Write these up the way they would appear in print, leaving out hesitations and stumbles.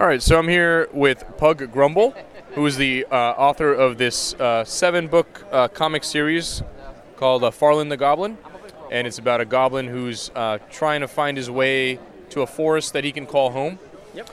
All right, so I'm here with Pug Grumble, who is the author of this 7-book comic series called Farland the Goblin, and it's about a goblin who's trying to find his way to a forest that he can call home. Yep.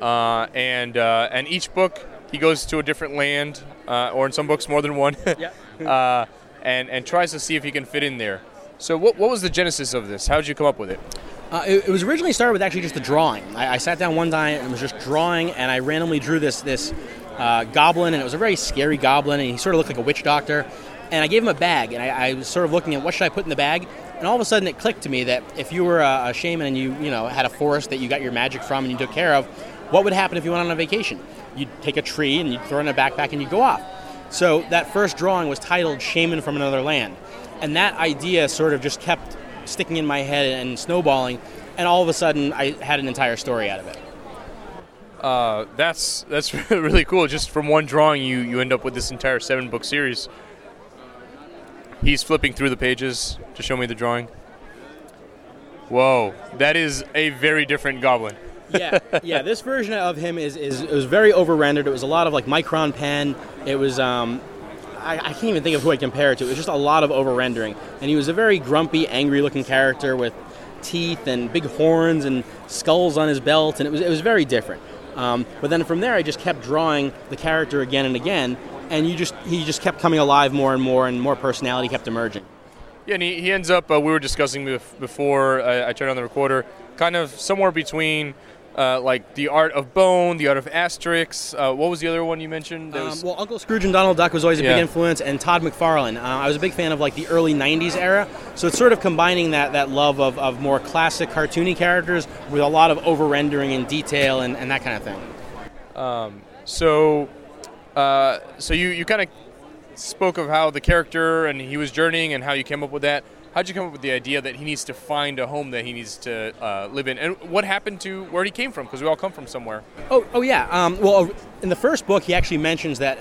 And each book he goes to a different land, or in some books more than one, Yep. and tries to see if he can fit in there. So what was the genesis of this? How did you come up with it? It was originally started with actually just the drawing. I sat down one time and was just drawing, and I randomly drew this goblin, and it was a very scary goblin, and he sort of looked like a witch doctor. And I gave him a bag, and I was sort of looking at what should I put in the bag, and all of a sudden it clicked to me that if you were a shaman and you had a forest that you got your magic from and you took care of, what would happen if you went on a vacation? You'd take a tree and you'd throw it in a backpack and you'd go off. So that first drawing was titled Shaman from Another Land, and that idea sort of just kept sticking in my head and snowballing, and all of a sudden I had an entire story out of it. That's really cool. Just from one drawing, you end up with this entire 7-book series. He's flipping through the pages to show me the drawing. Whoa, that is a very different goblin. Yeah. This version of him is it was very over-rendered. It was a lot of like micron pen. It was I can't even think of who I'd compare it to. It was just a lot of over-rendering, and he was a very grumpy, angry-looking character with teeth and big horns and skulls on his belt, and it was very different. But then from there, I just kept drawing the character again and again, and he just kept coming alive more and more personality kept emerging. Yeah, and he ends up, we were discussing before I turned on the recorder, kind of somewhere between like The Art of Bone, The Art of Asterix. What was the other one you mentioned? Well, Uncle Scrooge and Donald Duck was always a big influence, and Todd McFarlane. I was a big fan of like the early 90s era, so it's sort of combining that love of more classic cartoony characters with a lot of over-rendering and detail and that kind of thing. So you kind of spoke of how the character and he was journeying and how you came up with that. How'd you come up with the idea that he needs to find a home that he needs to live in? And what happened to where he came from? Because we all come from somewhere. Oh yeah. Well, in the first book, he actually mentions that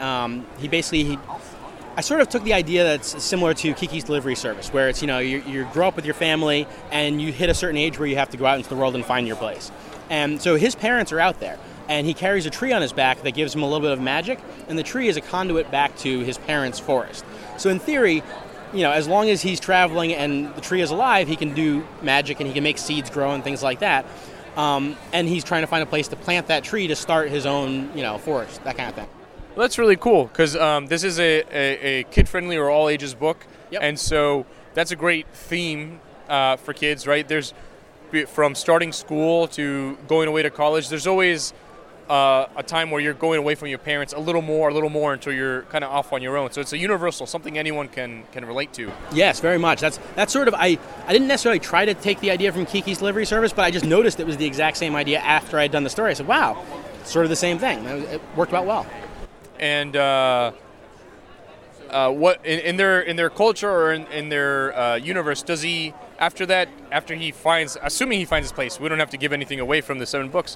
I sort of took the idea that's similar to Kiki's Delivery Service, where it's, you grow up with your family and you hit a certain age where you have to go out into the world and find your place. And so his parents are out there, and he carries a tree on his back that gives him a little bit of magic, and the tree is a conduit back to his parents' forest. So in theory, as long as he's traveling and the tree is alive, he can do magic and he can make seeds grow and things like that. And he's trying to find a place to plant that tree to start his own, forest, that kind of thing. Well, that's really cool, because this is a kid-friendly or all-ages book, Yep. And so that's a great theme for kids, right? There's, from starting school to going away to college, there's always a time where you're going away from your parents a little more until you're kind of off on your own. So it's a universal, something anyone can relate to. Yes, very much. That's sort of, I didn't necessarily try to take the idea from Kiki's Delivery Service, but I just noticed it was the exact same idea after I'd done the story. I said, wow, it's sort of the same thing. It worked out well. And what in their culture or in their universe, does he, assuming he finds his place, we don't have to give anything away from the 7 books,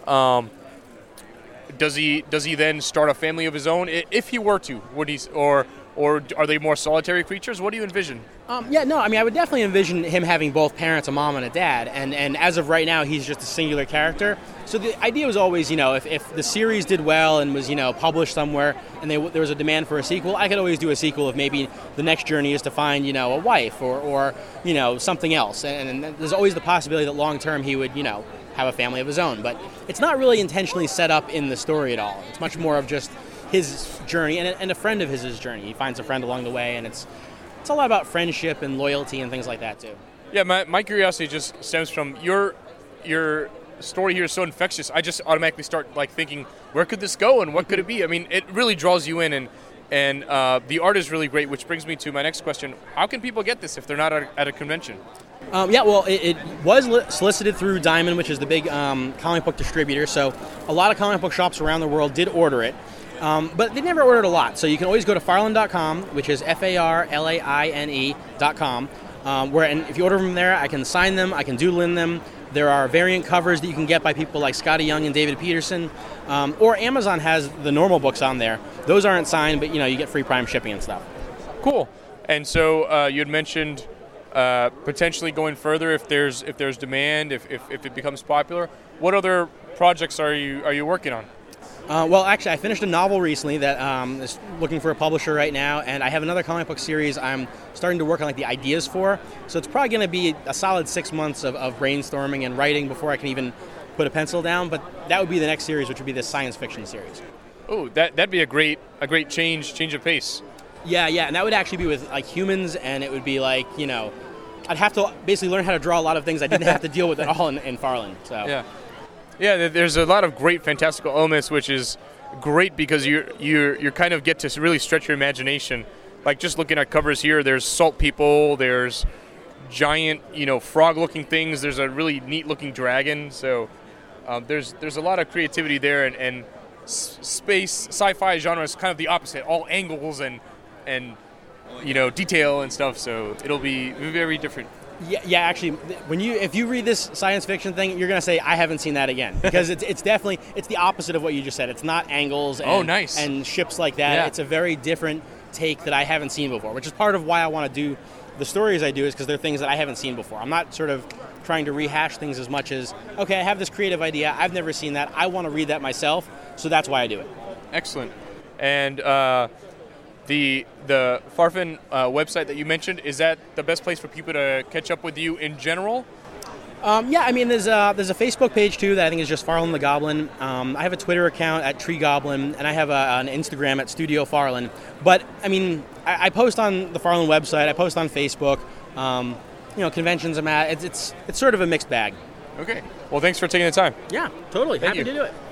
does he then start a family of his own? If he were to, would he, or are they more solitary creatures? What do you envision? I would definitely envision him having both parents, a mom and a dad, and as of right now, he's just a singular character. So the idea was always, if the series did well and was, published somewhere, and there was a demand for a sequel, I could always do a sequel if maybe the next journey is to find, a wife or something else. And there's always the possibility that long term he would, have a family of his own. But it's not really intentionally set up in the story at all. It's much more of just his journey and a friend of his journey. He finds a friend along the way, and it's a lot about friendship and loyalty and things like that too. Yeah, my curiosity just stems from your story here is so infectious. I just automatically start thinking, where could this go and what could it be? I mean, it really draws you in, and the art is really great, which brings me to my next question. How can people get this if they're not at a convention? It was solicited through Diamond, which is the big comic book distributor, so a lot of comic book shops around the world did order it. But they never ordered a lot, so you can always go to Farland.com, which is FARLAINE.com, and if you order from there, I can sign them, I can doodle in them. There are variant covers that you can get by people like Scotty Young and David Peterson, or Amazon has the normal books on there. Those aren't signed, but you get free Prime shipping and stuff. Cool. And so you had mentioned potentially going further if there's demand, if it becomes popular. What other projects are you working on? Well, actually, I finished a novel recently that is looking for a publisher right now, and I have another comic book series I'm starting to work on, like, the ideas for. So it's probably going to be a solid 6 months of brainstorming and writing before I can even put a pencil down. But that would be the next series, which would be the science fiction series. Oh, that'd be a great change of pace. Yeah, and that would actually be with, like, humans, and it would be like, I'd have to basically learn how to draw a lot of things I didn't have to deal with at all in Farland. So. Yeah, there's a lot of great fantastical elements, which is great because you kind of get to really stretch your imagination. Like, just looking at covers here, there's salt people, there's giant, frog-looking things, there's a really neat-looking dragon. So there's a lot of creativity there, and space sci-fi genre is kind of the opposite, all angles and detail and stuff. So it'll be very different. Yeah. Actually, if you read this science fiction thing, you're gonna say I haven't seen that again, because it's definitely the opposite of what you just said. It's not angles and ships like that. Yeah. It's a very different take that I haven't seen before, which is part of why I want to do the stories I do, is because they're things that I haven't seen before. I'm not sort of trying to rehash things as much as, okay, I have this creative idea, I've never seen that, I want to read that myself, so that's why I do it. Excellent. And the Farfan website that you mentioned, is that the best place for people to catch up with you in general? Yeah, I mean, there's a Facebook page too that I think is just Farland the Goblin. I have a Twitter account at Tree Goblin, and I have an Instagram at Studio Farland. But I mean, I post on the Farland website. I post on Facebook. Conventions I'm at. It's sort of a mixed bag. Okay. Well, thanks for taking the time. Yeah, totally. Thank Happy you. to do it.